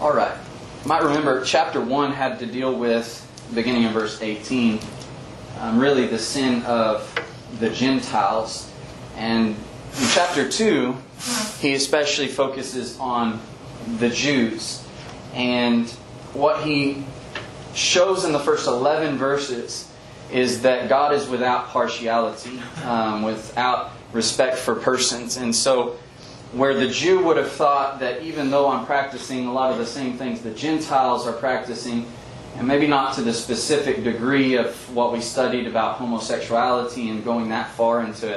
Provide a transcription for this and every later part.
All right. You might remember chapter 1 had to deal with, beginning in verse 18, really the sin of the Gentiles. And in chapter 2, he especially focuses on the Jews. And what he shows in the first 11 verses is that God is without partiality, without respect for persons. And so where the Jew would have thought that even though I'm practicing a lot of the same things the Gentiles are practicing, and maybe not to the specific degree of what we studied about homosexuality and going that far into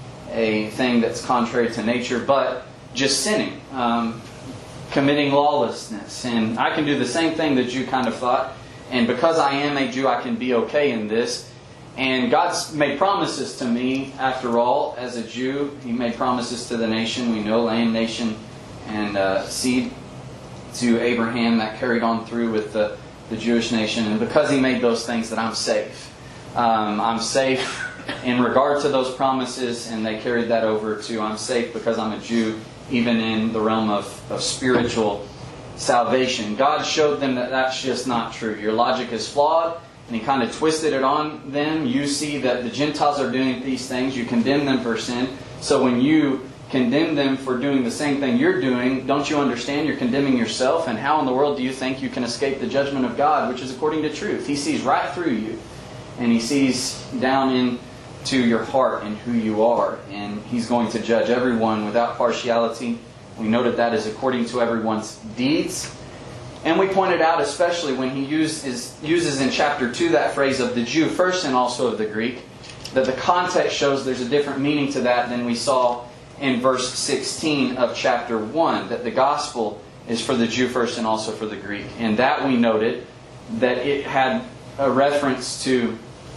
a thing that's contrary to nature, but just sinning, committing lawlessness. And I can do the same thing the Jew kind of thought, and because I am a Jew, I can be okay in this. And God's made promises to me, after all, as a Jew. He made promises to the nation. We know, land, nation, and seed to Abraham that carried on through with the Jewish nation. And because He made those things, that I'm safe. I'm safe in regard to those promises, and they carried that over to I'm safe because I'm a Jew, even in the realm of spiritual salvation. God showed them that that's just not true. Your logic is flawed. And He kind of twisted it on them. You see that the Gentiles are doing these things. You condemn them for sin. So when you condemn them for doing the same thing you're doing, don't you understand you're condemning yourself? And how in the world do you think you can escape the judgment of God, which is according to truth? He sees right through you. And He sees down into your heart and who you are. And He's going to judge everyone without partiality. We noted that is according to everyone's deeds. And we pointed out, especially when he uses in chapter 2 that phrase of the Jew first and also of the Greek, that the context shows there's a different meaning to that than we saw in verse 16 of chapter 1, that the gospel is for the Jew first and also for the Greek. And that we noted that it had a reference to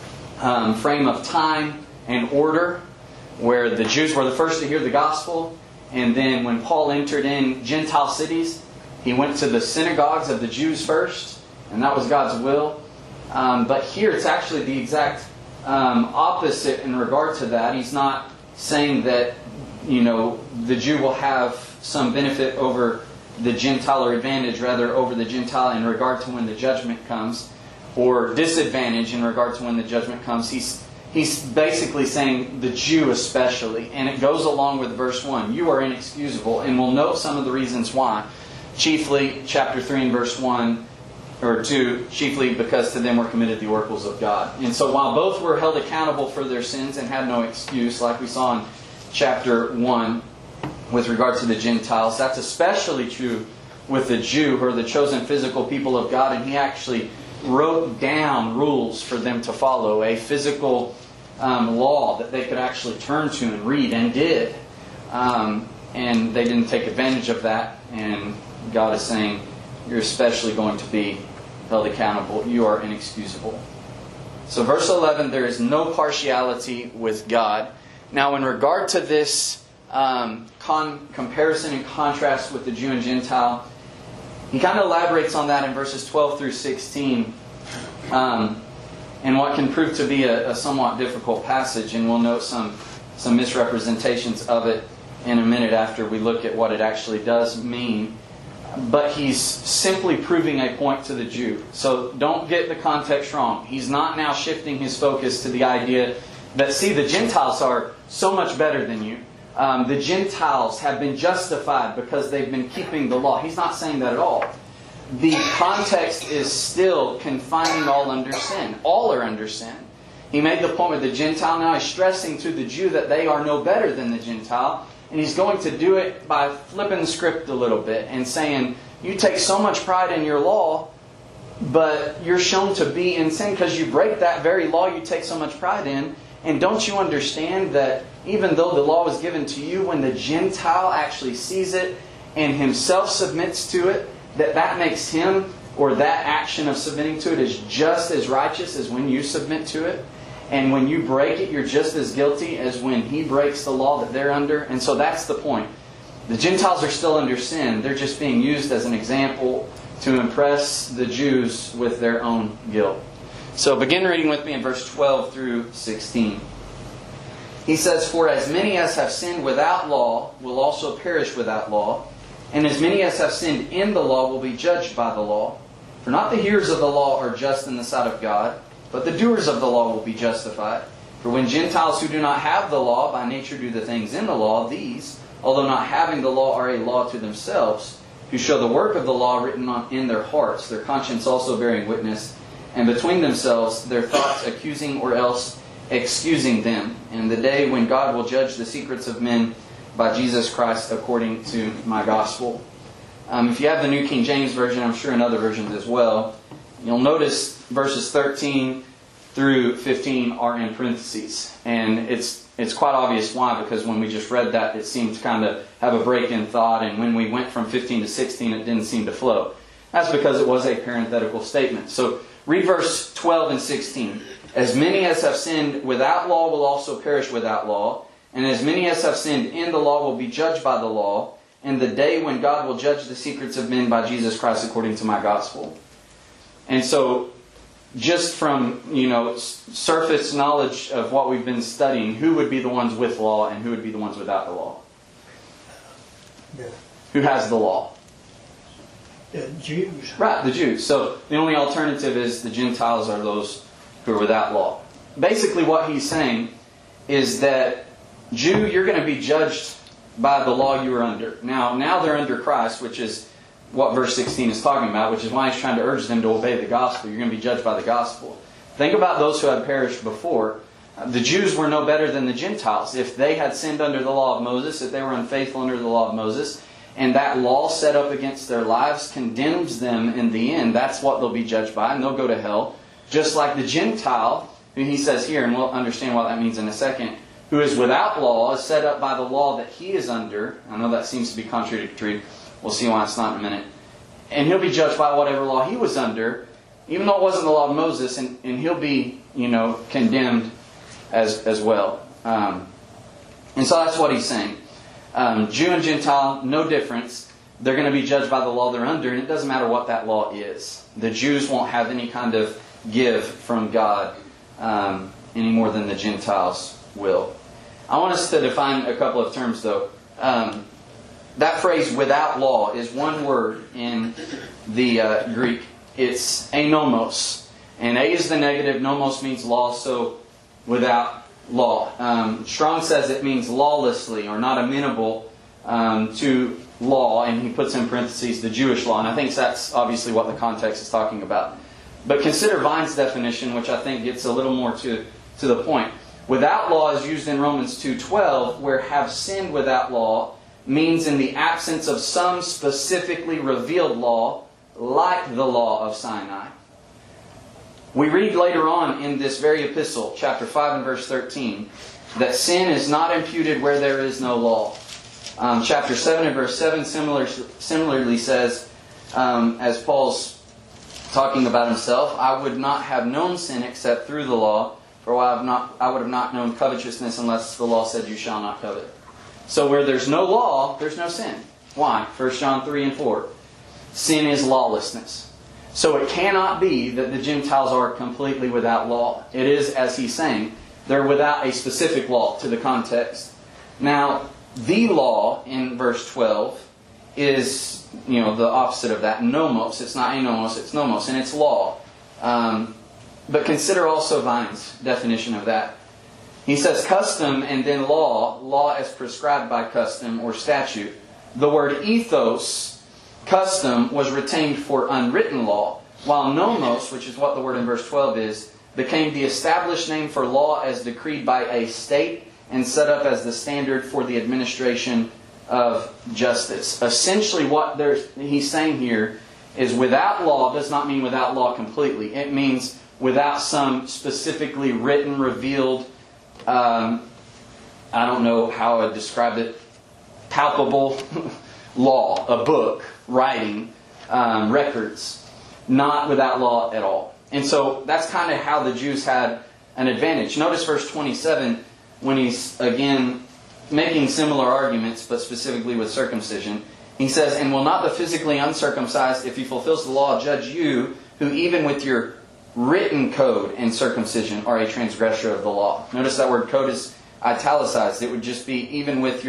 frame of time and order, where the Jews were the first to hear the gospel. And then when Paul entered in Gentile cities, he went to the synagogues of the Jews first, and that was God's will. But here it's actually the exact opposite in regard to that. He's not saying that, the Jew will have some benefit over the Gentile, or advantage rather over the Gentile in regard to when the judgment comes, or disadvantage in regard to when the judgment comes. He's basically saying the Jew especially, and it goes along with verse 1. You are inexcusable, and we'll note some of the reasons why. Chiefly, chapter 3 and verse 1, or 2, chiefly because to them were committed the oracles of God. And so while both were held accountable for their sins and had no excuse, like we saw in chapter 1 with regard to the Gentiles, that's especially true with the Jew, who are the chosen physical people of God. And He actually wrote down rules for them to follow, a physical law that they could actually turn to and read, and did. And they didn't take advantage of that. And God is saying, you're especially going to be held accountable. You are inexcusable. So verse 11, there is no partiality with God. Now in regard to this comparison and contrast with the Jew and Gentile, he kind of elaborates on that in verses 12 through 16. And what can prove to be a somewhat difficult passage. And we'll note some misrepresentations of it in a minute after we look at what it actually does mean. But he's simply proving a point to the Jew. So don't get the context wrong. He's not now shifting his focus to the idea that, see, the Gentiles are so much better than you. The Gentiles have been justified because they've been keeping the law. He's not saying that at all. The context is still confining all under sin. All are under sin. He made the point with the Gentile. Now he's stressing to the Jew that they are no better than the Gentile. And he's going to do it by flipping the script a little bit and saying, you take so much pride in your law, but you're shown to be in sin because you break that very law you take so much pride in. And don't you understand that even though the law was given to you, when the Gentile actually sees it and himself submits to it, that makes him, or that action of submitting to it, is just as righteous as when you submit to it? And when you break it, you're just as guilty as when he breaks the law that they're under. And so that's the point. The Gentiles are still under sin. They're just being used as an example to impress the Jews with their own guilt. So begin reading with me in verse 12 through 16. He says, "For as many as have sinned without law will also perish without law. And as many as have sinned in the law will be judged by the law. For not the hearers of the law are just in the sight of God, but the doers of the law will be justified. For when Gentiles who do not have the law by nature do the things in the law, these, although not having the law, are a law to themselves, who show the work of the law written in their hearts, their conscience also bearing witness, and between themselves their thoughts accusing or else excusing them. And the day when God will judge the secrets of men by Jesus Christ according to my gospel. If you have the New King James Version, I'm sure in other versions as well, you'll notice verses 13 through 15 are in parentheses. And it's quite obvious why, because when we just read that, it seemed to kind of have a break in thought, and when we went from 15 to 16, it didn't seem to flow. That's because it was a parenthetical statement. So read verse 12 and 16. As many as have sinned without law will also perish without law, and as many as have sinned in the law will be judged by the law, and the day when God will judge the secrets of men by Jesus Christ according to my gospel. And so, just from, surface knowledge of what we've been studying, who would be the ones with law and who would be the ones without the law? Yeah. Who has the law? The Jews. Right, the Jews. So the only alternative is the Gentiles are those who are without law. Basically what he's saying is that, Jew, you're going to be judged by the law you are under. Now they're under Christ, which is what verse 16 is talking about, which is why he's trying to urge them to obey the gospel. You're going to be judged by the gospel. Think about those who had perished before. The Jews were no better than the Gentiles. If they had sinned under the law of Moses, if they were unfaithful under the law of Moses, and that law set up against their lives condemns them in the end, that's what they'll be judged by, and they'll go to hell. Just like the Gentile, who he says here, and we'll understand what that means in a second, who is without law, is set up by the law that he is under. I know that seems to be contradictory. We'll see why it's not in a minute. And he'll be judged by whatever law he was under, even though it wasn't the law of Moses, and he'll be, condemned as well. And so that's what he's saying. Jew and Gentile, no difference. They're going to be judged by the law they're under, and it doesn't matter what that law is. The Jews won't have any kind of give from God any more than the Gentiles will. I want us to define a couple of terms, though. That phrase, without law, is one word in the Greek. It's anomos. And a is the negative, nomos means law, so without law. Strong says it means lawlessly, or not amenable to law, and he puts in parentheses the Jewish law, and I think that's obviously what the context is talking about. But consider Vine's definition, which I think gets a little more to the point. Without law is used in Romans 2:12, where have sinned without law means in the absence of some specifically revealed law, like the law of Sinai. We read later on in this very epistle, chapter 5 and verse 13, that sin is not imputed where there is no law. Chapter 7 and verse 7 similarly says, as Paul's talking about himself, I would not have known sin except through the law, for I would have not known covetousness unless the law said you shall not covet. So where there's no law, there's no sin. Why? 1 John 3 and 4. Sin is lawlessness. So it cannot be that the Gentiles are completely without law. It is, as he's saying, they're without a specific law to the context. Now, the law in verse 12 is, the opposite of that. Nomos. It's not anomos, it's nomos, and it's law. But consider also Vine's definition of that. He says custom and then law as prescribed by custom or statute. The word ethos, custom, was retained for unwritten law, while nomos, which is what the word in verse 12 is, became the established name for law as decreed by a state and set up as the standard for the administration of justice. Essentially what he's saying here is without law does not mean without law completely. It means without some specifically written, revealed, I don't know how I would describe it, palpable law, a book, writing, records, not without law at all. And so that's kind of how the Jews had an advantage. Notice verse 27 when he's again making similar arguments, but specifically with circumcision. He says, and will not the physically uncircumcised, if he fulfills the law, judge you, who even with your written code and circumcision are a transgressor of the law. Notice that word code is italicized. It would just be even with your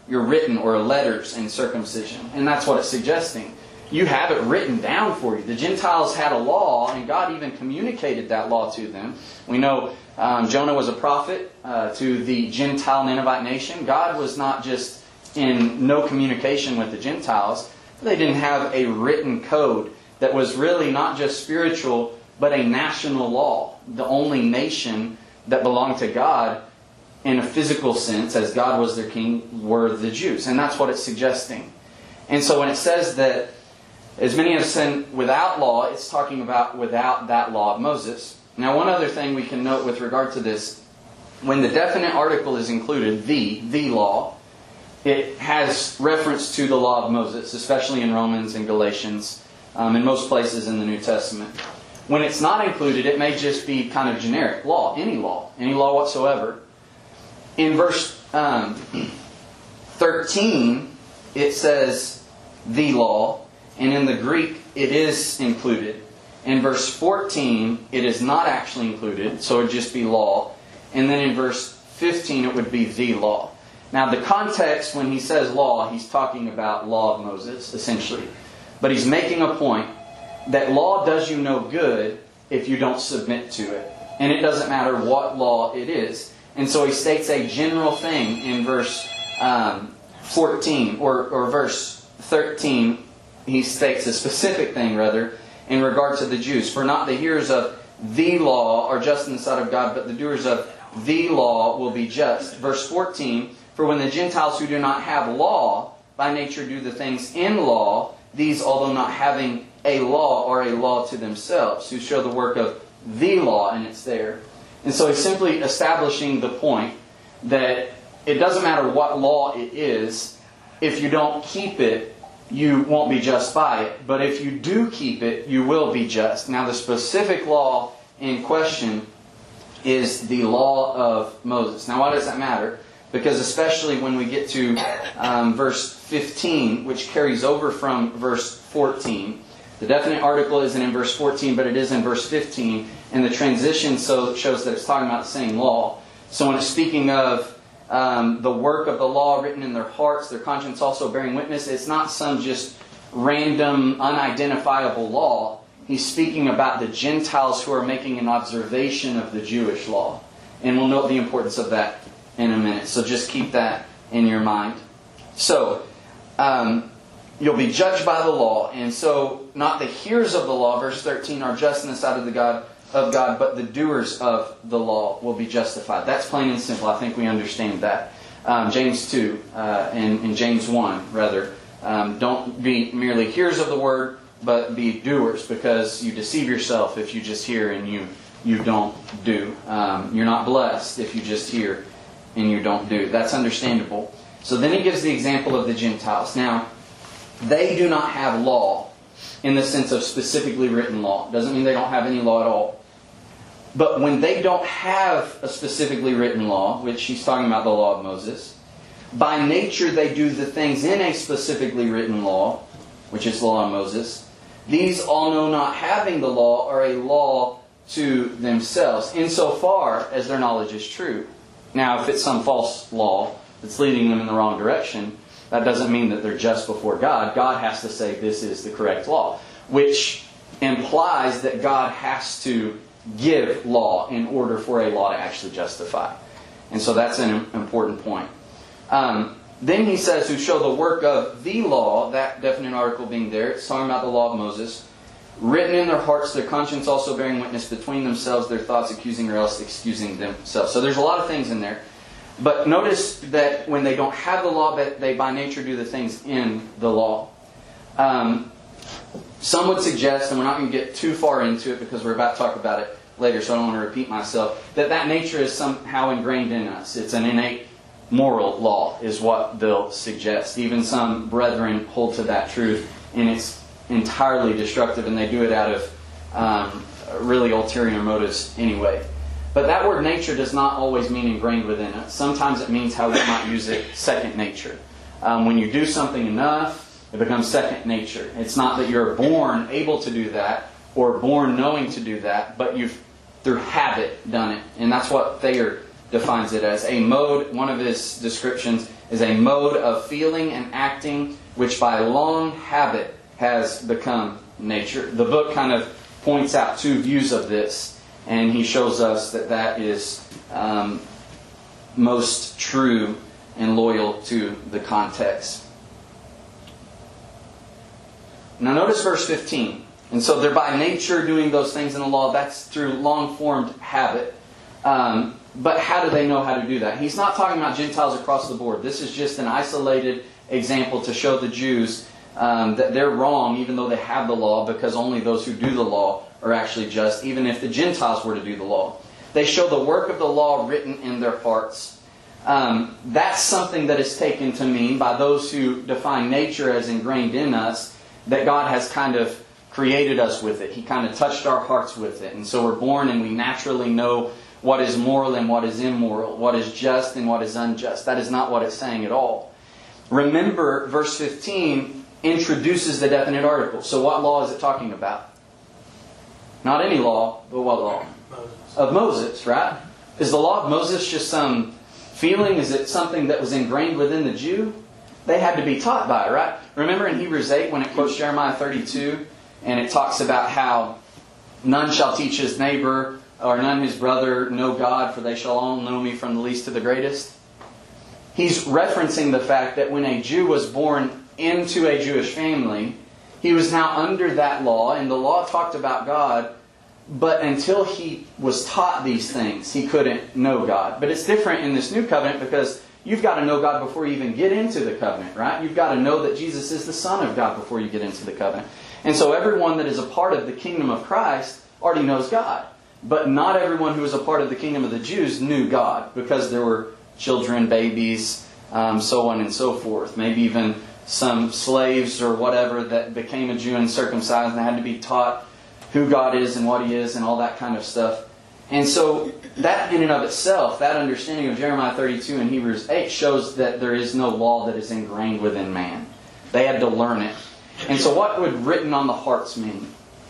your written or letters in circumcision. And that's what it's suggesting. You have it written down for you. The Gentiles had a law, and God even communicated that law to them. We know Jonah was a prophet to the Gentile Ninevite nation. God was not just in no communication with the Gentiles. They didn't have a written code that was really not just spiritual, but a national law. The only nation that belonged to God in a physical sense, as God was their king, were the Jews. And that's what it's suggesting. And so when it says that as many have sinned without law, it's talking about without that law of Moses. Now, one other thing we can note with regard to this, when the definite article is included, the law, it has reference to the law of Moses, especially in Romans and Galatians, in most places in the New Testament. When it's not included, it may just be kind of generic law, any law whatsoever. In verse 13, it says the law, and in the Greek, it is included. In verse 14, it is not actually included, so it would just be law. And then in verse 15, it would be the law. Now, the context, when he says law, he's talking about law of Moses, essentially. But he's making a point that law does you no good if you don't submit to it. And it doesn't matter what law it is. And so he states a general thing in verse 14, or verse 13. He states a specific thing, rather, in regard to the Jews. For not the hearers of the law are just in the sight of God, but the doers of the law will be just. Verse 14, for when the Gentiles who do not have law by nature do the things in law, these, although not having a law, are a law to themselves, who show the work of the law, and it's there. And so he's simply establishing the point that it doesn't matter what law it is, if you don't keep it, you won't be just by it. But if you do keep it, you will be just. Now, the specific law in question is the law of Moses. Now, why does that matter? Because especially when we get to verse 15, which carries over from verse 14, the definite article isn't in verse 14, but it is in verse 15. And the transition shows that it's talking about the same law. So when it's speaking of the work of the law written in their hearts, their conscience also bearing witness, it's not some just random, unidentifiable law. He's speaking about the Gentiles who are making an observation of the Jewish law. And we'll note the importance of that in a minute. So just keep that in your mind. So, you'll be judged by the law. And so, not the hearers of the law, verse 13, are just in the sight of God, but the doers of the law will be justified. That's plain and simple. I think we understand that. James 2 and James 1, rather. Don't be merely hearers of the word, but be doers, because you deceive yourself if you just hear and you don't do. You're not blessed if you just hear and you don't do. That's understandable. So then he gives the example of the Gentiles. Now, they do not have law in the sense of specifically written law. Doesn't mean they don't have any law at all. But when they don't have a specifically written law, which he's talking about the law of Moses, by nature they do the things in a specifically written law, which is the law of Moses. These, although not having the law, are a law to themselves, insofar as their knowledge is true. Now, if it's some false law that's leading them in the wrong direction, that doesn't mean that they're just before God. God has to say this is the correct law, which implies that God has to give law in order for a law to actually justify. And so that's an important point. Then he says, who show the work of the law, that definite article being there. It's talking about the law of Moses. Written in their hearts, their conscience also bearing witness between themselves, their thoughts accusing or else excusing themselves. So there's a lot of things in there. But notice that when they don't have the law, that they by nature do the things in the law. Some would suggest, and we're not going to get too far into it because we're about to talk about it later, so I don't want to repeat myself, that nature is somehow ingrained in us. It's an innate moral law, is what they'll suggest. Even some brethren hold to that truth, and it's entirely destructive, and they do it out of really ulterior motives anyway. But that word nature does not always mean ingrained within us. Sometimes it means how we might use it, second nature. When you do something enough, it becomes second nature. It's not that you're born able to do that or born knowing to do that, but you've, through habit, done it. And that's what Thayer defines it as. A mode, one of his descriptions, is a mode of feeling and acting which by long habit has become nature. The book kind of points out two views of this, and he shows us that that is most true and loyal to the context. Now notice verse 15. And so they're by nature doing those things in the law. That's through long-formed habit. But how do they know how to do that? He's not talking about Gentiles across the board. This is just an isolated example to show the Jews that they're wrong, even though they have the law, because only those who do the law are actually just, even if the Gentiles were to do the law. They show the work of the law written in their hearts. That's something that is taken to mean by those who define nature as ingrained in us, that God has kind of created us with it. He kind of touched our hearts with it. And so we're born and we naturally know what is moral and what is immoral, what is just and what is unjust. That is not what it's saying at all. Remember, verse 15 introduces the definite article. So what law is it talking about? Not any law, but what law? Moses. Of Moses, right? Is the law of Moses just some feeling? Is it something that was ingrained within the Jew? They had to be taught by it, right? Remember in Hebrews 8 when it quotes Jeremiah 32 and it talks about how none shall teach his neighbor or none his brother know God, for they shall all know me from the least to the greatest? He's referencing the fact that when a Jew was born into a Jewish family, he was now under that law, and the law talked about God, but until he was taught these things, he couldn't know God. But it's different in this new covenant because you've got to know God before you even get into the covenant, right? You've got to know that Jesus is the Son of God before you get into the covenant. And so everyone that is a part of the kingdom of Christ already knows God. But not everyone who was a part of the kingdom of the Jews knew God, because there were children, babies, so on and so forth. Maybe even some slaves or whatever that became a Jew and circumcised and had to be taught who God is and what He is and all that kind of stuff. And so that in and of itself, that understanding of Jeremiah 32 and Hebrews 8 shows that there is no law that is ingrained within man. They had to learn it. And so what would written on the hearts mean?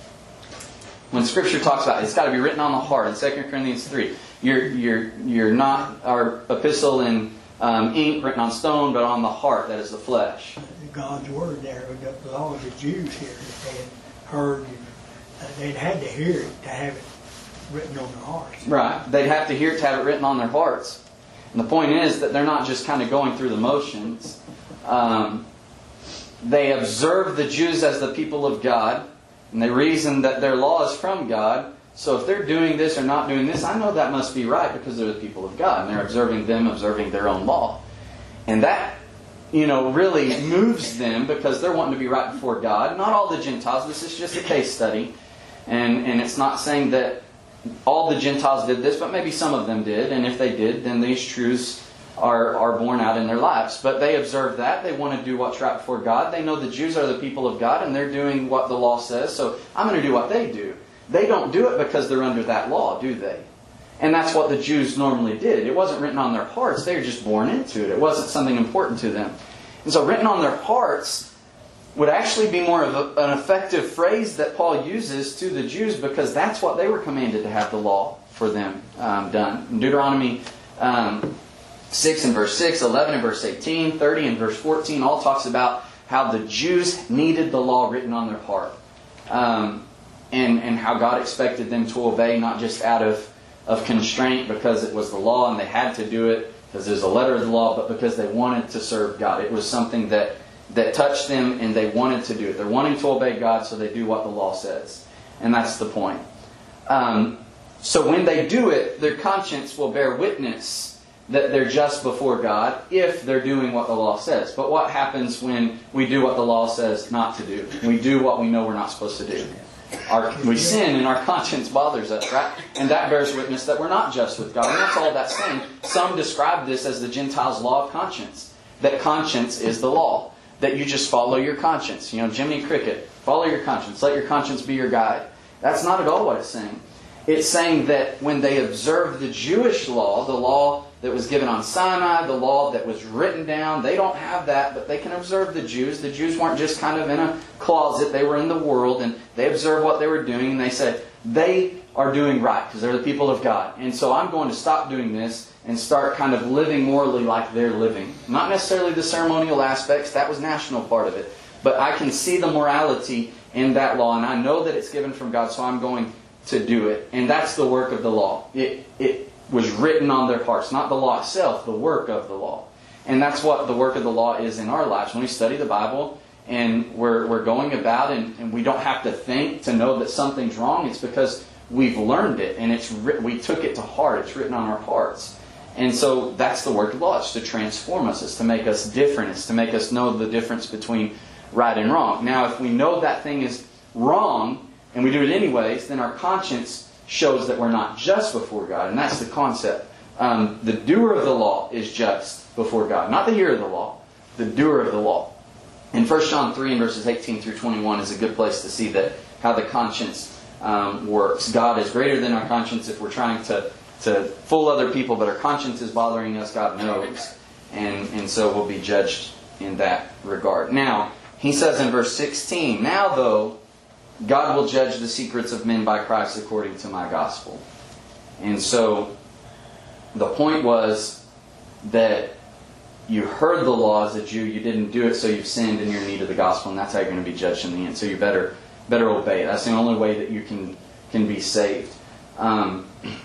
When Scripture talks about it, it's got to be written on the heart. In 2 Corinthians 3, you're not our epistle in ink written on stone, but on the heart, that is the flesh. God's Word there, with all of the Jews here, that they had heard, they'd had to hear it to have it written on their hearts. Right. They'd have to hear it to have it written on their hearts. And the point is that they're not just kind of going through the motions. They observe the Jews as the people of God, and they reason that their law is from God. So if they're doing this or not doing this, I know that must be right because they're the people of God, and they're observing them, observing their own law. And that, really moves them because they're wanting to be right before God. Not all the Gentiles. This is just a case study. And it's not saying that all the Gentiles did this, but maybe some of them did. And if they did, then these truths are borne out in their lives. But they observe that. They want to do what's right before God. They know the Jews are the people of God, and they're doing what the law says. So I'm going to do what they do. They don't do it because they're under that law, do they? And that's what the Jews normally did. It wasn't written on their hearts. They were just born into it. It wasn't something important to them. And so written on their hearts would actually be more of an effective phrase that Paul uses to the Jews, because that's what they were commanded to have the law for them done. In Deuteronomy 6 and verse 6, 11 and verse 18, 30 and verse 14 all talks about how the Jews needed the law written on their heart. And how God expected them to obey, not just out of constraint because it was the law and they had to do it because there's a letter of the law, but because they wanted to serve God. It was something that touched them and they wanted to do it. They're wanting to obey God, so they do what the law says. And that's the point. So when they do it, their conscience will bear witness that they're just before God if they're doing what the law says. But what happens when we do what the law says not to do? We do what we know we're not supposed to do. We sin and our conscience bothers us, right? And that bears witness that we're not just with God. And that's all that's saying. Some describe this as the Gentiles' law of conscience. That conscience is the law. That you just follow your conscience. Jiminy Cricket, follow your conscience. Let your conscience be your guide. That's not at all what it's saying. It's saying that when they observe the Jewish law, the law that was given on Sinai, the law that was written down, they don't have that, but they can observe the Jews. The Jews weren't just kind of in a closet. They were in the world, and they observed what they were doing, and they said, they are doing right because they're the people of God. And so I'm going to stop doing this and start kind of living morally like they're living. Not necessarily the ceremonial aspects, that was national part of it. But I can see the morality in that law, and I know that it's given from God, so I'm going to do it. And that's the work of the law. It was written on their hearts. Not the law itself, the work of the law. And that's what the work of the law is in our lives. When we study the Bible and we're going about and we don't have to think to know that something's wrong, it's because we've learned it and we took it to heart. It's written on our hearts. And so that's the work of the law. It's to transform us. It's to make us different. It's to make us know the difference between right and wrong. Now, if we know that thing is wrong and we do it anyways, then our conscience shows that we're not just before God. And that's the concept. The doer of the law is just before God. Not the hearer of the law. The doer of the law. And 1 John 3 and verses 18 through 21 is a good place to see that how the conscience works. God is greater than our conscience. If we're trying to fool other people, but our conscience is bothering us, God knows. And so we'll be judged in that regard. Now, he says in verse 16, now though, God will judge the secrets of men by Christ according to my gospel. And so, the point was that you heard the law as a Jew, you didn't do it, so you've sinned and you're in need of the gospel, and that's how you're going to be judged in the end. So you better obey it. That's the only way that you can be saved. And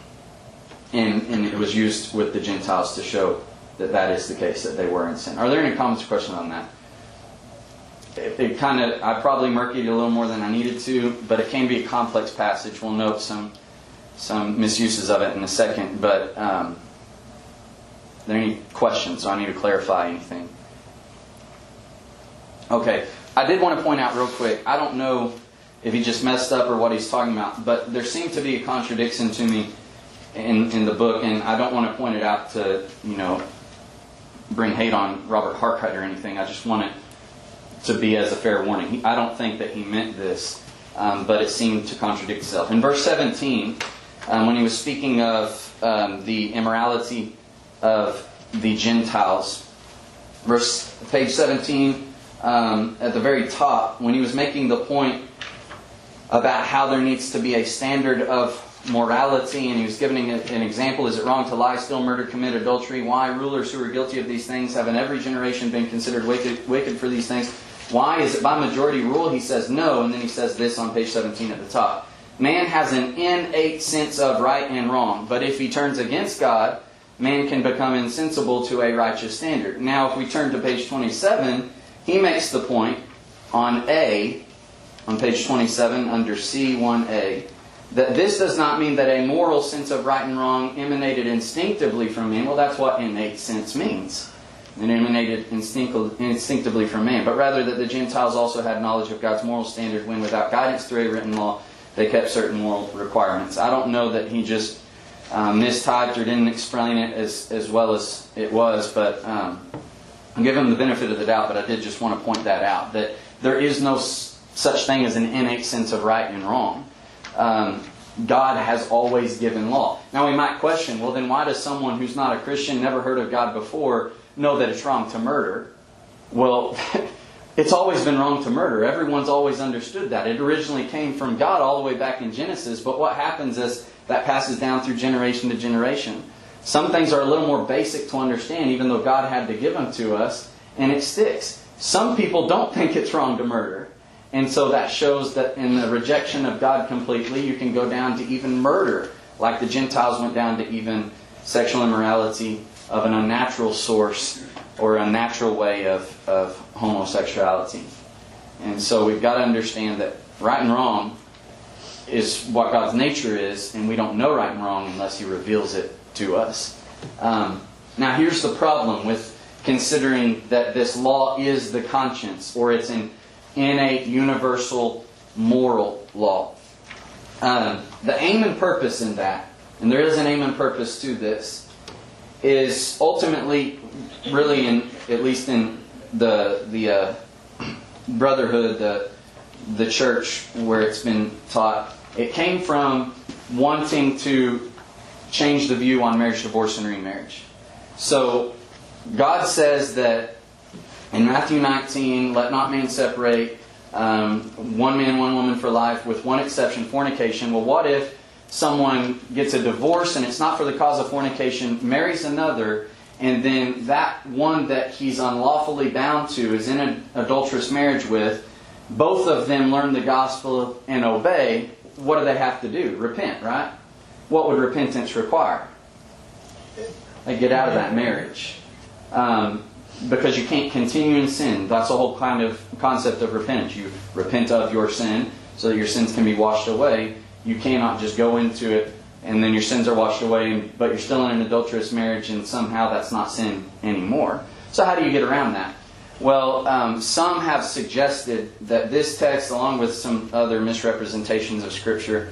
it was used with the Gentiles to show that is the case, that they were in sin. Are there any comments or questions on that? I probably murkied it a little more than I needed to, but it can be a complex passage. We'll note some misuses of it in a second, but are there any questions? So I need to clarify anything. Okay, I did want to point out real quick, I don't know if he just messed up or what he's talking about, but there seemed to be a contradiction to me in the book, and I don't want to point it out to, bring hate on Robert Harkite or anything. I just want it to be as a fair warning. I don't think that he meant this, but it seemed to contradict itself. In verse 17, when he was speaking of the immorality of the Gentiles, page 17, at the very top, when he was making the point about how there needs to be a standard of morality, and he was giving an example. Is it wrong to lie, steal, murder, commit adultery? Why? Rulers who are guilty of these things have in every generation been considered wicked for these things. Why? Is it by majority rule? He says no, and then he says this on page 17 at the top. Man has an innate sense of right and wrong, but if he turns against God, man can become insensible to a righteous standard. Now, if we turn to page 27, he makes the point on page 27 under C1a, that this does not mean that a moral sense of right and wrong emanated instinctively from man. Well, that's what innate sense means. It emanated instinctively from man. But rather that the Gentiles also had knowledge of God's moral standard when, without guidance through a written law, they kept certain moral requirements. I don't know that he just mistyped or didn't explain it as well as it was, but I'll give him the benefit of the doubt, but I did just want to point that out, that there is no such thing as an innate sense of right and wrong. God has always given law. Now we might question, well then why does someone who's not a Christian, never heard of God before, know that it's wrong to murder? Well, it's always been wrong to murder. Everyone's always understood that. It originally came from God all the way back in Genesis, but what happens is that passes down through generation to generation. Some things are a little more basic to understand, even though God had to give them to us, and it sticks. Some people don't think it's wrong to murder. And so that shows that in the rejection of God completely, you can go down to even murder, like the Gentiles went down to even sexual immorality of an unnatural source or a natural way of homosexuality. And so we've got to understand that right and wrong is what God's nature is, and we don't know right and wrong unless He reveals it to us. Now here's the problem with considering that this law is the conscience, or it's an innate, universal, moral law. The aim and purpose in that, and there is an aim and purpose to this, is ultimately, really, at least in the brotherhood, the church where it's been taught, it came from wanting to change the view on marriage, divorce, and remarriage. So God says that in Matthew 19, let not man separate one man, one woman for life, with one exception, fornication. Well, what if someone gets a divorce and it's not for the cause of fornication, marries another, and then that one that he's unlawfully bound to is in an adulterous marriage with, both of them learn the gospel and obey, what do they have to do? Repent, right? What would repentance require? They get out of that marriage. Because you can't continue in sin. That's the whole kind of concept of repentance. You repent of your sin so that your sins can be washed away. You cannot just go into it and then your sins are washed away, but you're still in an adulterous marriage and somehow that's not sin anymore. So how do you get around that? Well, some have suggested that this text, along with some other misrepresentations of Scripture,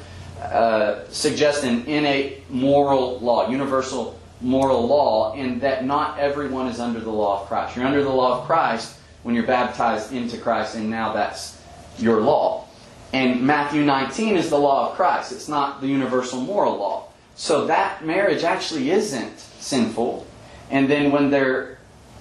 suggest an innate moral law, universal moral law, and that not everyone is under the law of Christ. You're under the law of Christ when you're baptized into Christ, and now that's your law. And Matthew 19 is the law of Christ. It's not the universal moral law. So that marriage actually isn't sinful. And then when they're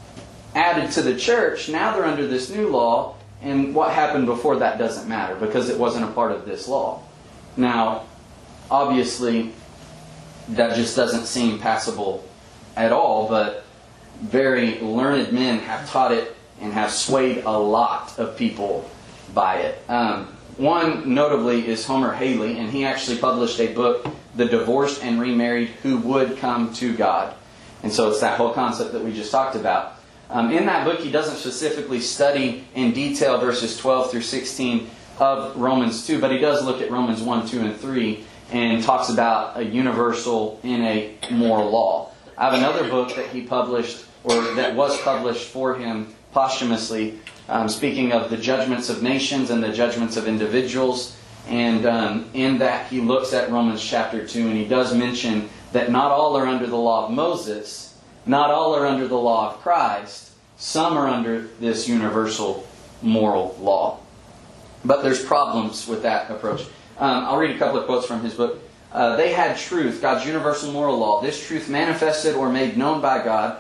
added to the church, now they're under this new law, and what happened before that doesn't matter because it wasn't a part of this law. Now, obviously, that just doesn't seem passable at all, but very learned men have taught it and have swayed a lot of people by it. One notably is Homer Haley, and he actually published a book, The Divorced and Remarried Who Would Come to God. And so it's that whole concept that we just talked about. In that book, he doesn't specifically study in detail verses 12 through 16 of Romans 2, but he does look at Romans 1, 2, and 3 and talks about a universal innate moral law. I have another book that he published, or that was published for him posthumously, speaking of the judgments of nations and the judgments of individuals. And in that he looks at Romans chapter 2, and he does mention that not all are under the law of Moses, not all are under the law of Christ, some are under this universal moral law. But there's problems with that approach. I'll read a couple of quotes from his book. They had truth, God's universal moral law. This truth manifested or made known by God.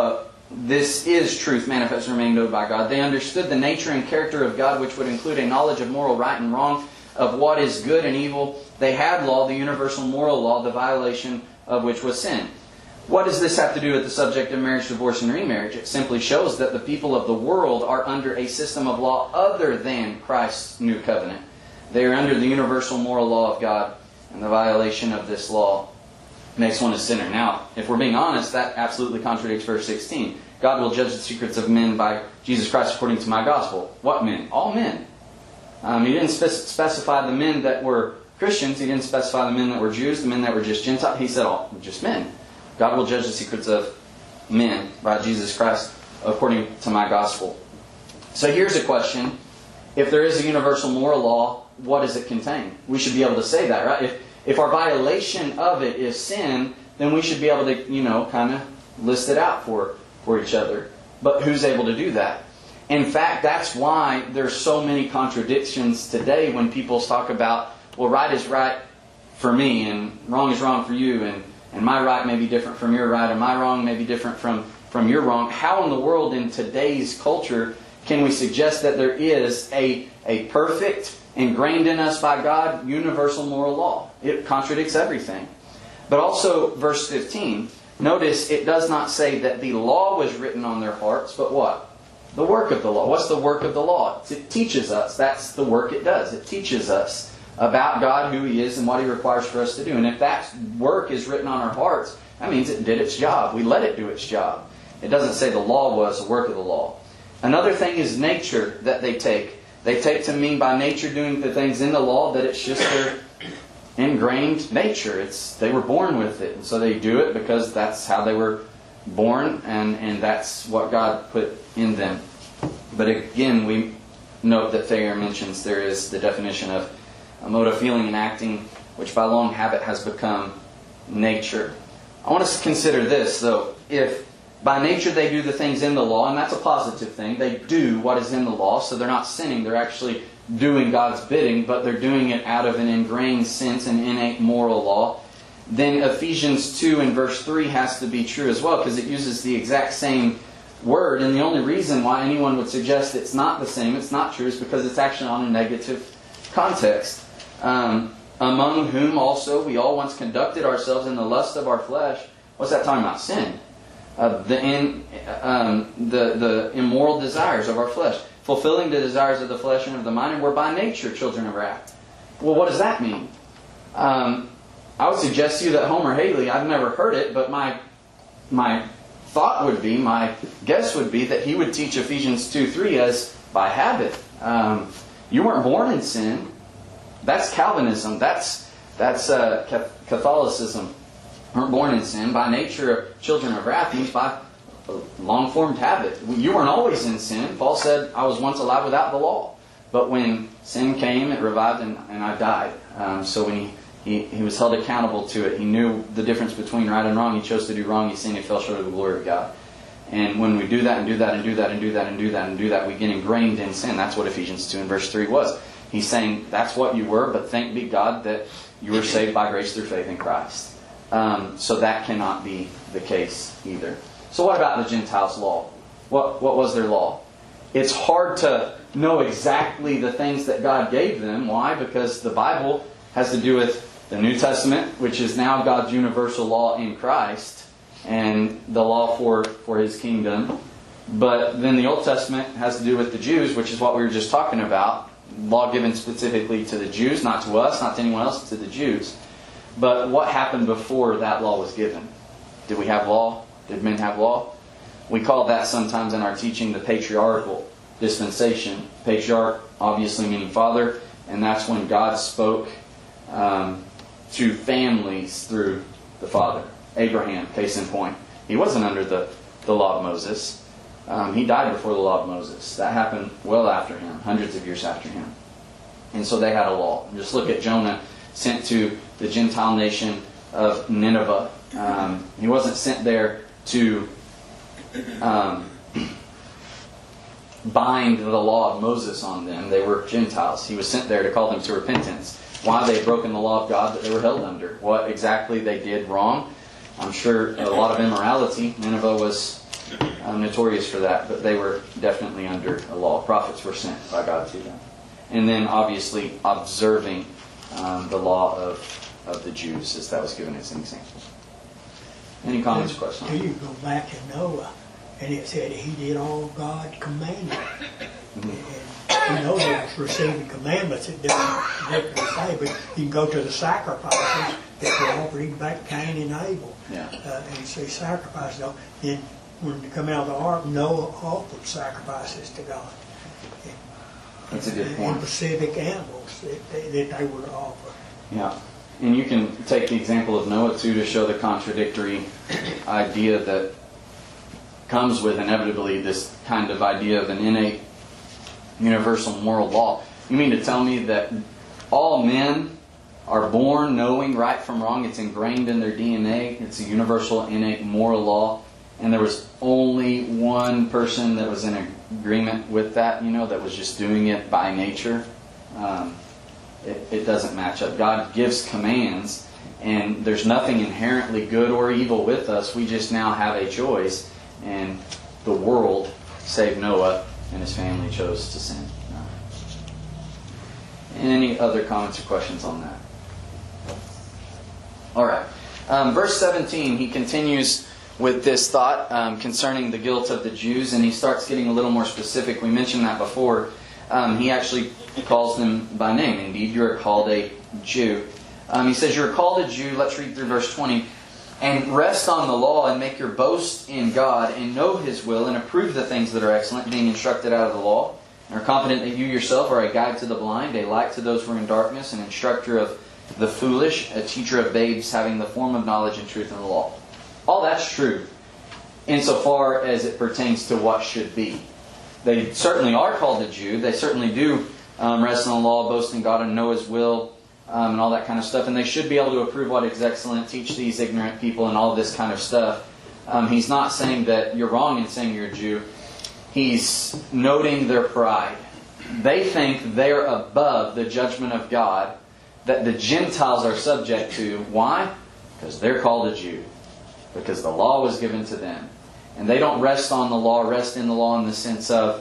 This is truth manifested or made known by God. They understood the nature and character of God, which would include a knowledge of moral right and wrong, of what is good and evil. They had law, the universal moral law, the violation of which was sin. What does this have to do with the subject of marriage, divorce, and remarriage? It simply shows that the people of the world are under a system of law other than Christ's new covenant. They are under the universal moral law of God, and the violation of this law makes one a sinner. Now, if we're being honest, that absolutely contradicts verse 16. God will judge the secrets of men by Jesus Christ according to my gospel. What men? All men. He didn't specify the men that were Christians. He didn't specify the men that were Jews, the men that were just Gentiles. He said all, just men. God will judge the secrets of men by Jesus Christ according to my gospel. So here's a question. If there is a universal moral law, what does it contain? We should be able to say that, right? If our violation of it is sin, then we should be able to, kind of list it out for each other. But who's able to do that? In fact, that's why there's so many contradictions today when people talk about, well, right is right for me, and wrong is wrong for you, and my right may be different from your right, and my wrong may be different from your wrong. How in the world in today's culture can we suggest that there is a perfect, ingrained in us by God, universal moral law? It contradicts everything. But also, verse 15, notice it does not say that the law was written on their hearts, but what? The work of the law. What's the work of the law? It teaches us. That's the work it does. It teaches us about God, who He is, and what He requires for us to do. And if that work is written on our hearts, that means it did its job. We let it do its job. It doesn't say the law was the work of the law. Another thing is nature that they take. They take to mean by nature doing the things in the law that it's just their ingrained nature. They were born with it. And so they do it because that's how they were born, and that's what God put in them. But again, we note that Thayer mentions there is the definition of a mode of feeling and acting, which by long habit has become nature. I want us to consider this, though. If by nature they do the things in the law, and that's a positive thing, they do what is in the law, so they're not sinning, they're actually doing God's bidding, but they're doing it out of an ingrained sense, an innate moral law, then Ephesians 2 and verse 3 has to be true as well, because it uses the exact same word, and the only reason why anyone would suggest it's not the same, it's not true, is because it's actually on a negative context. among whom also we all once conducted ourselves in the lust of our flesh. What's that talking about? Sin. The immoral desires of our flesh. Fulfilling the desires of the flesh and of the mind, and we're by nature children of wrath. Well, what does that mean? I would suggest to you that Homer Haley, I've never heard it, but my thought would be, my guess would be that he would teach Ephesians 2:3 as by habit. You weren't born in sin. That's Calvinism. That's Catholicism. Weren't born in sin. By nature, children of wrath means by long-formed habit. You weren't always in sin. Paul said, I was once alive without the law. But when sin came, it revived and I died. So when he was held accountable to it, he knew the difference between right and wrong. He chose to do wrong. He sinned. He fell short of the glory of God. And when we do that and do that and do that and do that and do that and do that, we get ingrained in sin. That's what Ephesians 2 and verse 3 was. He's saying that's what you were, but thank be God that you were saved by grace through faith in Christ. So that cannot be the case either. So what about the Gentiles' law? What was their law? It's hard to know exactly the things that God gave them. Why? Because the Bible has to do with the New Testament, which is now God's universal law in Christ, and the law for His kingdom. But then the Old Testament has to do with the Jews, which is what we were just talking about. Law given specifically to the Jews, not to us, not to anyone else, to the Jews. But what happened before that law was given? Did we have law? Did men have law? We call that sometimes in our teaching the patriarchal dispensation. Patriarch, obviously meaning father, and that's when God spoke to families through the father. Abraham, case in point. He wasn't under the law of Moses. He died before the law of Moses. That happened well after him, hundreds of years after him. And so they had a law. Just look at Jonah, sent to the Gentile nation of Nineveh. He wasn't sent there to bind the law of Moses on them. They were Gentiles. He was sent there to call them to repentance. Why? They had broken the law of God that they were held under. What exactly they did wrong? I'm sure a lot of immorality. Nineveh was notorious for that, but they were definitely under a law. Prophets were sent by God to them. And then obviously observing the law of the Jews, as that was given as an example. Any comments or questions? You go back to Noah, and it said he did all God commanded. Mm-hmm. And they was receiving commandments. It doesn't say, but you can go to the sacrifices that were offered even back Cain and Abel. Yeah. And you see sacrifices. Then when they come out of the ark, Noah offered sacrifices to God. That's a good point. And specific animals that they were to offer. Yeah. And you can take the example of Noah, too, to show the contradictory idea that comes with, inevitably, this kind of idea of an innate universal moral law. You mean to tell me that all men are born knowing right from wrong? It's ingrained in their DNA. It's a universal innate moral law. And there was only one person that was in agreement with that, that was just doing it by nature. It doesn't match up. God gives commands, and there's nothing inherently good or evil with us. We just now have a choice, and the world, save Noah and his family, chose to sin. Any other comments or questions on that? All right. Verse 17, he continues with this thought concerning the guilt of the Jews, and he starts getting a little more specific. We mentioned that before. He actually calls them by name. Indeed, you are called a Jew. He says, you are called a Jew. Let's read through verse 20. And rest on the law and make your boast in God and know His will and approve the things that are excellent, being instructed out of the law. And are confident that you yourself are a guide to the blind, a light to those who are in darkness, an instructor of the foolish, a teacher of babes, having the form of knowledge and truth in the law. All that's true insofar as it pertains to what should be. They certainly are called a Jew. They certainly do rest on the law, boast in God, and know His will, and all that kind of stuff. And they should be able to approve what is excellent, teach these ignorant people, and all this kind of stuff. He's not saying that you're wrong in saying you're a Jew. He's noting their pride. They think they're above the judgment of God that the Gentiles are subject to. Why? Because they're called a Jew. Because the law was given to them. And they don't rest on the law, rest in the law in the sense of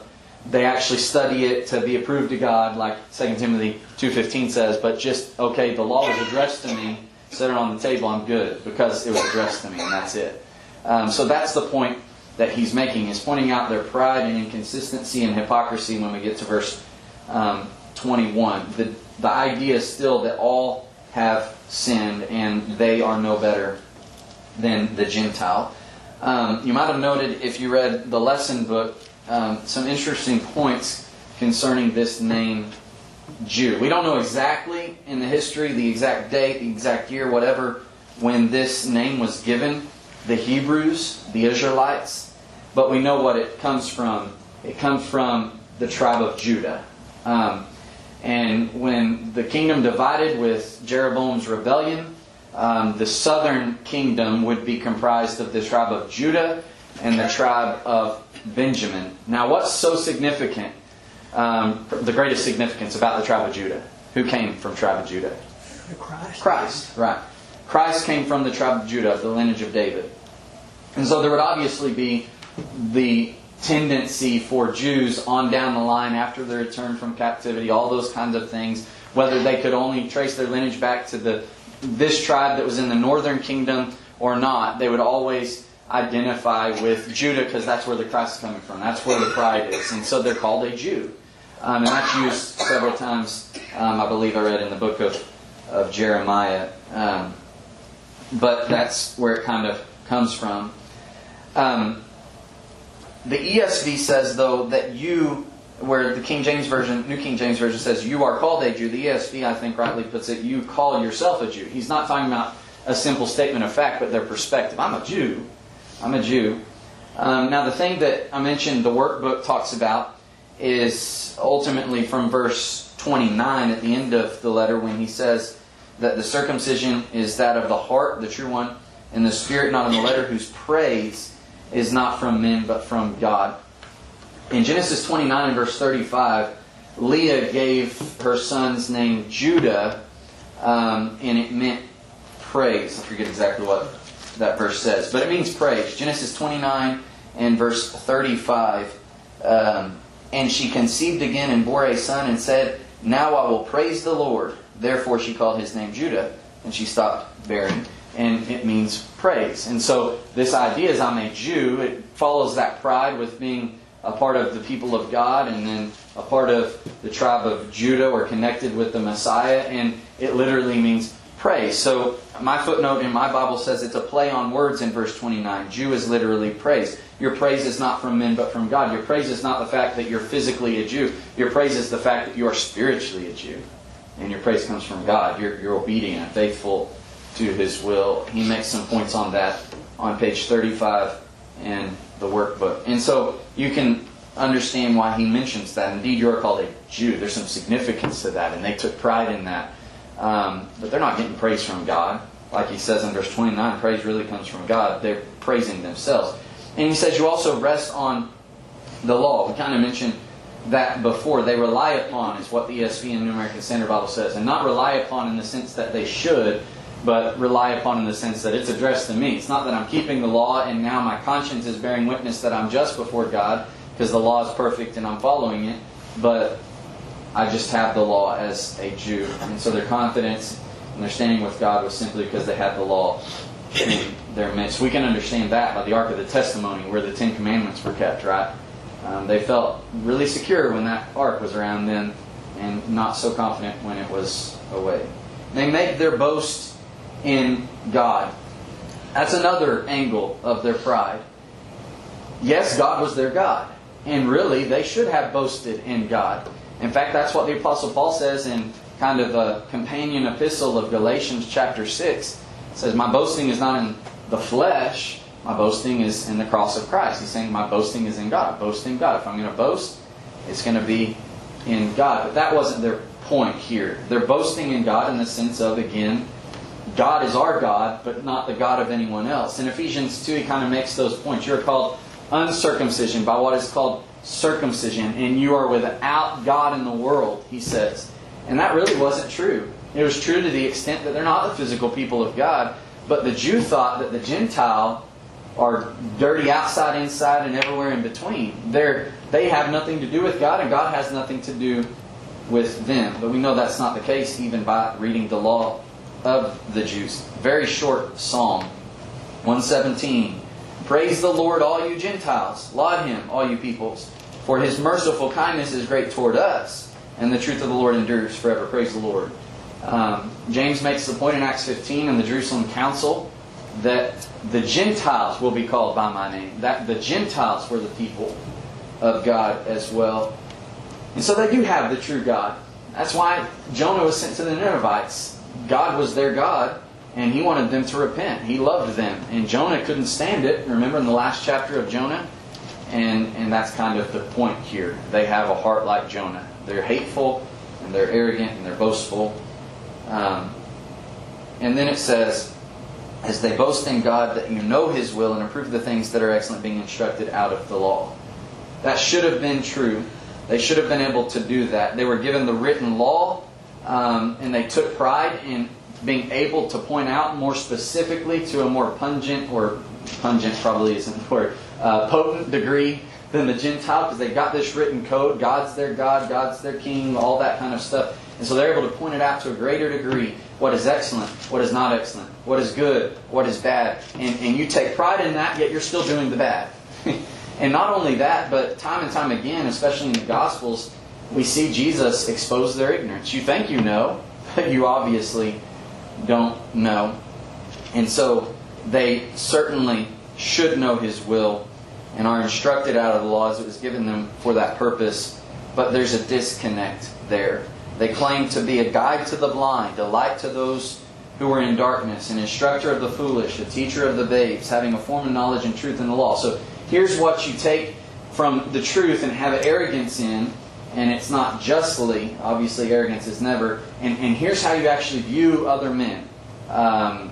they actually study it to be approved to God, like 2 Timothy 2:15 says, but just, okay, the law was addressed to me, set it on the table, I'm good, because it was addressed to me, and that's it. So that's the point that he's making. He's pointing out their pride and inconsistency and hypocrisy when we get to verse 21. The idea is still that all have sinned and they are no better than the Gentile. You might have noted, if you read the lesson book, some interesting points concerning this name Jew. We don't know exactly in the history, the exact date, the exact year, whatever, when this name was given the Hebrews, the Israelites, but we know what it comes from. It comes from the tribe of Judah. And when the kingdom divided with Jeroboam's rebellion, the southern kingdom would be comprised of the tribe of Judah and the tribe of Benjamin. Now, what's so significant, the greatest significance about the tribe of Judah? Who came from tribe of Judah? Christ, right. Christ came from the tribe of Judah, the lineage of David. And so there would obviously be the tendency for Jews on down the line after their return from captivity, all those kinds of things, whether they could only trace their lineage back to this tribe that was in the northern kingdom or not, they would always identify with Judah because that's where the Christ is coming from. That's where the pride is. And so they're called a Jew. And that's used several times, I believe I read in the book of Jeremiah. But that's where it kind of comes from. The ESV says, though, that you, where the King James Version, New King James Version says, you are called a Jew. The ESV, I think, rightly puts it, you call yourself a Jew. He's not talking about a simple statement of fact, but their perspective. I'm a Jew. I'm a Jew. Now, the thing that I mentioned the workbook talks about is ultimately from verse 29 at the end of the letter when he says that the circumcision is that of the heart, the true one, and the spirit, not in the letter, whose praise is not from men but from God. In Genesis 29 and verse 35, Leah gave her son's name Judah, and it meant praise. I forget exactly what that verse says, but it means praise. Genesis 29 and verse 35, and she conceived again and bore a son and said, now I will praise the Lord. Therefore she called his name Judah, and she stopped bearing. And it means praise. And so this idea is I'm a Jew. It follows that pride with being a part of the people of God and then a part of the tribe of Judah or connected with the Messiah. And it literally means praise. So my footnote in my Bible says it's a play on words in verse 29. Jew is literally praise. Your praise is not from men but from God. Your praise is not the fact that you're physically a Jew. Your praise is the fact that you are spiritually a Jew. And your praise comes from God. You're obedient and faithful to His will. He makes some points on that on page 35 in the workbook. And so you can understand why he mentions that. Indeed, you are called a Jew. There's some significance to that, and they took pride in that. But they're not getting praise from God. Like he says in verse 29, praise really comes from God. They're praising themselves. And he says you also rest on the law. We kind of mentioned that before. They rely upon is what the ESV and New American Standard Bible says. And not rely upon in the sense that they should, but rely upon in the sense that it's addressed to me. It's not that I'm keeping the law and now my conscience is bearing witness that I'm just before God because the law is perfect and I'm following it, but I just have the law as a Jew. And so their confidence and their standing with God was simply because they had the law in their midst. We can understand that by the Ark of the Testimony where the Ten Commandments were kept, right? They felt really secure when that Ark was around then and not so confident when it was away. They made their boast in God. That's another angle of their pride. Yes, God was their God. And really, they should have boasted in God. In fact, that's what the Apostle Paul says in kind of a companion epistle of Galatians chapter 6. It says, my boasting is not in the flesh. My boasting is in the cross of Christ. He's saying my boasting is in God. I boast in God. If I'm going to boast, it's going to be in God. But that wasn't their point here. They're boasting in God in the sense of, again, God is our God, but not the God of anyone else. In Ephesians 2, he kind of makes those points. You're called uncircumcision by what is called circumcision, and you are without God in the world, he says. And that really wasn't true. It was true to the extent that they're not the physical people of God, but the Jew thought that the Gentile are dirty outside, inside, and everywhere in between. They're they have nothing to do with God, and God has nothing to do with them. But we know that's not the case even by reading the law of the Jews. Very short psalm, 117. Praise the Lord, all you Gentiles. Laud Him, all you peoples. For His merciful kindness is great toward us, and the truth of the Lord endures forever. Praise the Lord. James makes the point in Acts 15 in the Jerusalem Council that the Gentiles will be called by my name. That the Gentiles were the people of God as well. And so they do have the true God. That's why Jonah was sent to the Ninevites. God was their God, and He wanted them to repent. He loved them. And Jonah couldn't stand it. Remember in the last chapter of Jonah? And that's kind of the point here. They have a heart like Jonah. They're hateful, and they're arrogant, and they're boastful. And then it says, as they boast in God that you know His will and approve the things that are excellent, being instructed out of the law. That should have been true. They should have been able to do that. They were given the written law, and they took pride in being able to point out more specifically to a more pungent probably isn't the word, potent degree than the Gentile, because they got this written code. God's their God, God's their King, all that kind of stuff. And so they're able to point it out to a greater degree. What is excellent, what is not excellent, what is good, what is bad. And you take pride in that, yet you're still doing the bad. And not only that, but time and time again, especially in the Gospels, we see Jesus expose their ignorance. You think you know, but you obviously don't know. And so they certainly should know His will and are instructed out of the law as it was given them for that purpose. But there's a disconnect there. They claim to be a guide to the blind, a light to those who are in darkness, an instructor of the foolish, a teacher of the babes, having a form of knowledge and truth in the law. So here's what you take from the truth and have arrogance in, and it's not justly. Obviously, arrogance is never. And here's how you actually view other men. I'm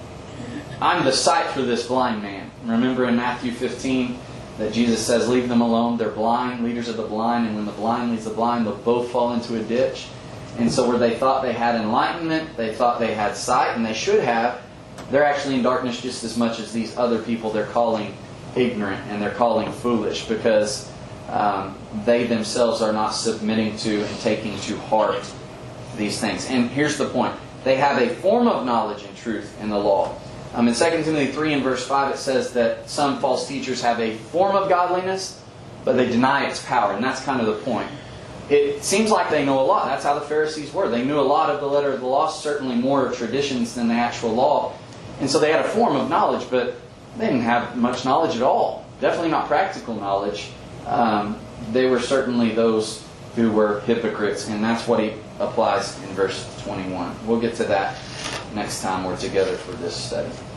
the sight for this blind man. Remember in Matthew 15 that Jesus says, leave them alone. They're blind, leaders of the blind. And when the blind leads the blind, they'll both fall into a ditch. And so where they thought they had enlightenment, they thought they had sight, and they should have, they're actually in darkness just as much as these other people they're calling ignorant and they're calling foolish, because they themselves are not submitting to and taking to heart these things. And here's the point. They have a form of knowledge and truth in the law. In 2 Timothy 3 and verse 5 it says that some false teachers have a form of godliness, but they deny its power. And that's kind of the point. It seems like they know a lot. That's how the Pharisees were. They knew a lot of the letter of the law, certainly more traditions than the actual law. And so they had a form of knowledge, but they didn't have much knowledge at all. Definitely not practical knowledge. They were certainly those who were hypocrites, and that's what he applies in verse 21. We'll get to that next time we're together for this study.